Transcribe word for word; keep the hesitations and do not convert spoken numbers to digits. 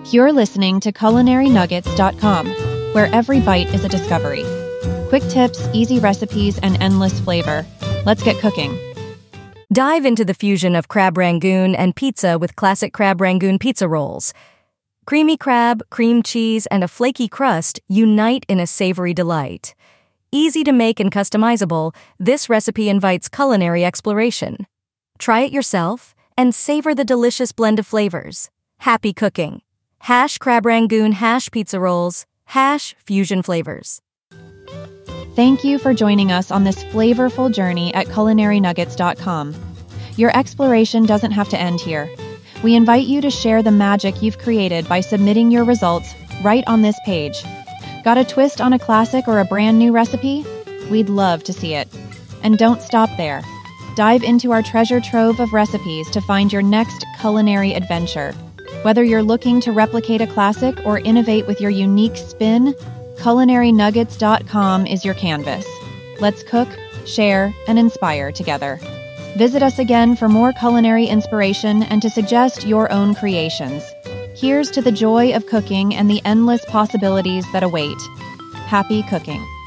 You're listening to culinary nuggets dot com, where every bite is a discovery. Quick tips, easy recipes, and endless flavor. Let's get cooking. Dive into the fusion of crab rangoon and pizza with classic crab rangoon pizza rolls. Creamy crab, cream cheese, and a flaky crust unite in a savory delight. Easy to make and customizable, this recipe invites culinary exploration. Try it yourself and savor the delicious blend of flavors. Happy cooking. Hash crab rangoon hash pizza rolls. Hash fusion flavors. Thank you for joining us on this flavorful journey at culinary nuggets dot com. Your exploration doesn't have to end here. We invite you to share the magic you've created by submitting your results right on this page. Got a twist on a classic or a brand new recipe? We'd love to see it. And don't stop there. Dive into our treasure trove of recipes to find your next culinary adventure. Whether you're looking to replicate a classic or innovate with your unique spin, culinary nuggets dot com is your canvas. Let's cook, share, and inspire together. Visit us again for more culinary inspiration and to suggest your own creations. Here's to the joy of cooking and the endless possibilities that await. Happy cooking.